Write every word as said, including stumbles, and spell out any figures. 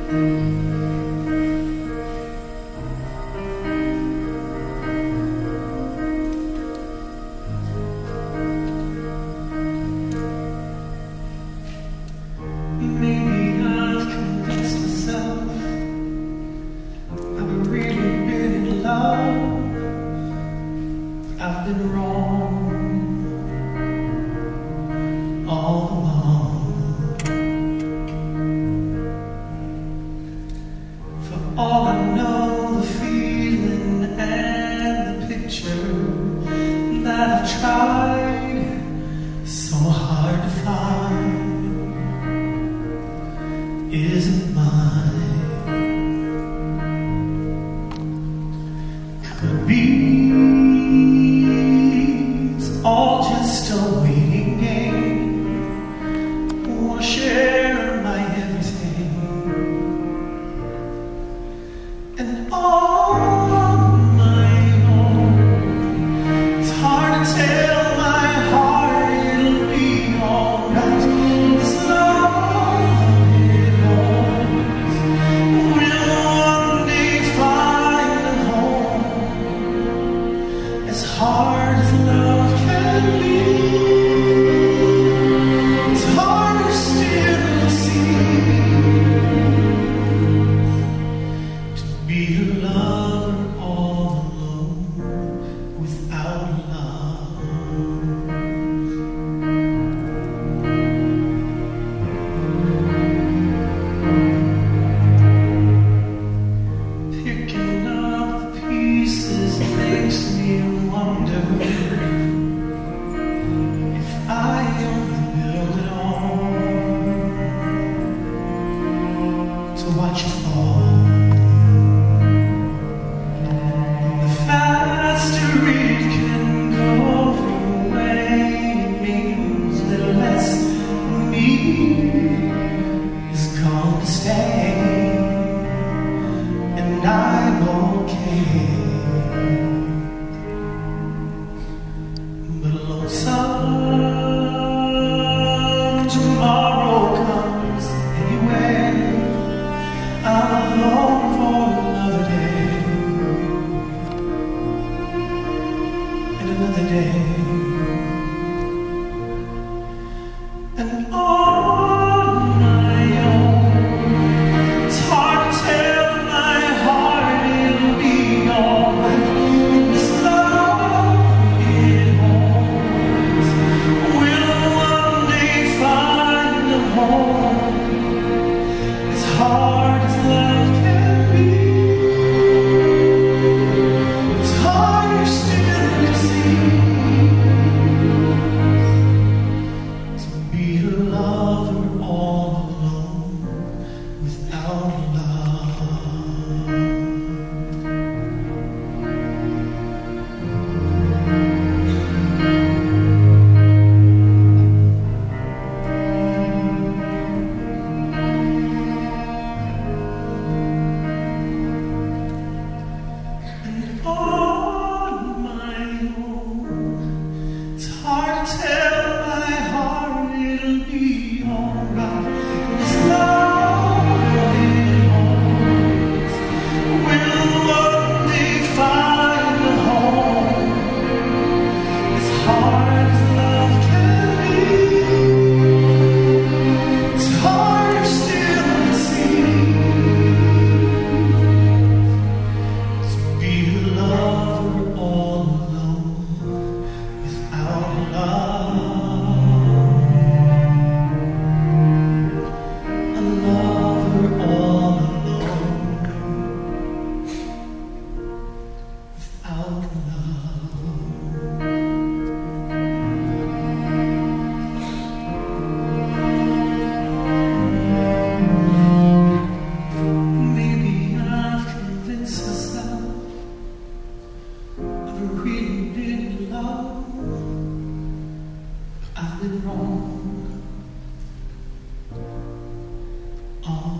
I've been wrong all along. For all I know, the feeling and the picture that I've tried so hard to find isn't mine. Could be all just a waiting game, or share my everything, and on my own. It's hard to tell my heart it'll be alright. This love it holds will one day find a home, as hard as love. It's harder still to see, to be a lover all alone without love. Picking up the pieces makes me wonder I only build it on to watch you fall. The faster it can go away, it means that less of me is going to stay, and I'm okay. But lonesome tomorrow comes anyway. I'm alone for another day, and another day, and on my own. It's hard to tell my heart it'll be alright. This love it holds will one day find a home, as hard as love can be. It's harder still it seems, to be a lover all alone without love. On my own, it's hard to tell my heart it'll be alright. This love it holds will one day find a home, as hard as love can be. It's harder still it seems, to be a lover all alone without love. A lover all alone without love. Maybe I've convinced myself I've really been in love, but I've been wrong all